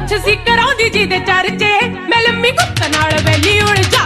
ਪੁੱਛ ਸੀ ਕਰਾਉਂਦੀ ਜੀ ਦੇ ਚਰਚੇ ਮੈਂ ਲੰਮੀ ਗੁੱਤ ਨਾਲ ਵੈਲੀ ਉਲਝਾ